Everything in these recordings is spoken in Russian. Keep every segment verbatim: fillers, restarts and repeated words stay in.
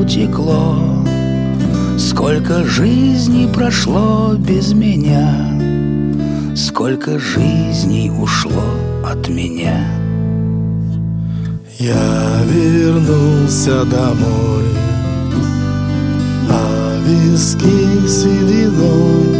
утекло, сколько жизней прошло без меня, сколько жизней ушло от меня. Я вернулся домой, а виски сединой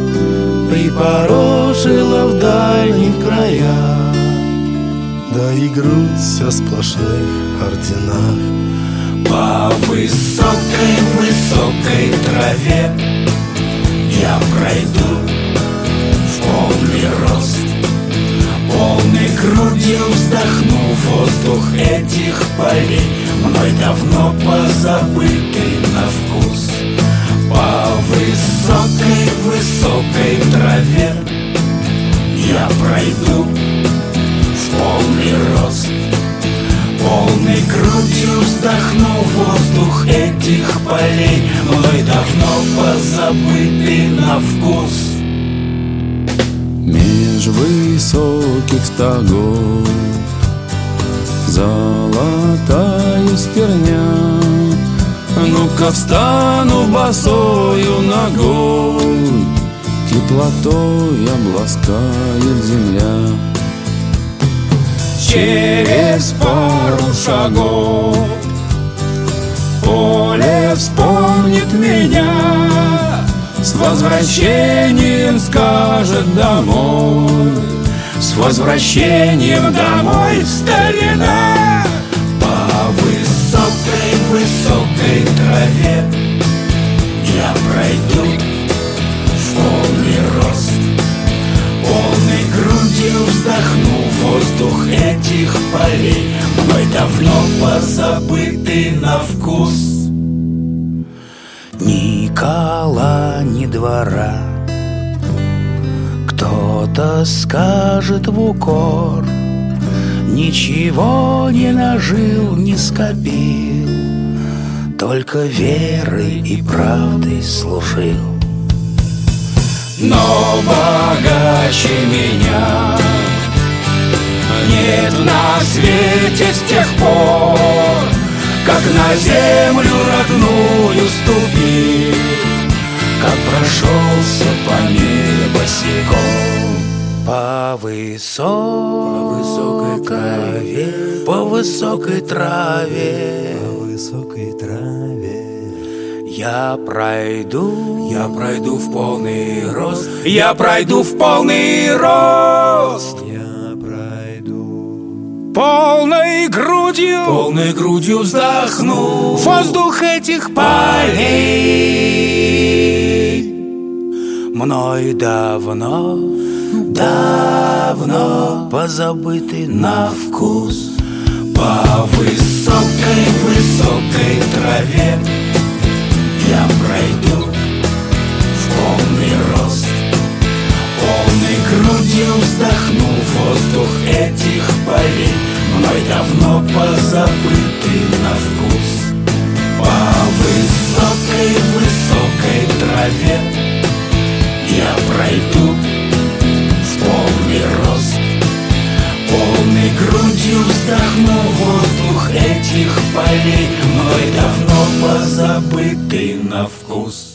припорошила в дальних краях, да и грудь вся в сплошных орденах. По высокой-высокой траве я пройду в полный рост, полной грудью вздохну воздух этих полей, мной давно позабытый на вкус. По высокой-высокой траве я пройду в полный рост, полной грудью вздохну воздух этих полей, мной давно позабытый на вкус. Меж высоких стогов золотая стерня, ну-ка встану босою ногой, теплотой обласкает земля. Через пару шагов поле вспомнит меня, с возвращением скажет домой, с возвращением домой, старина. По высокой-высокой траве я пройду в полный рост, полной грудью вздохну воздух этих полей, мной давно позабытый на вкус. Ни кола, ни двора, кто-то скажет в укор, ничего не нажил, не скопил, только верой и правдой служил. Но богаче меня нет на свете с тех пор, как на землю родную ступил, как прошелся по ней босиком. По высокой траве, по высокой траве, По высокой траве я пройду, я пройду в полный рост, я пройду в полный рост, я пройду полной грудью, полной грудью вздохну воздух этих полей, мной давно, давно позабытый на вкус. по высокой-высокой траве я пройду в полный рост, полной грудью вздохну воздух этих полей, мной давно позабытый на вкус. По высокой-высокой траве я пройду в полный рост, полной грудью вздохну воздух этих полей, мной давно позабытый на вкус.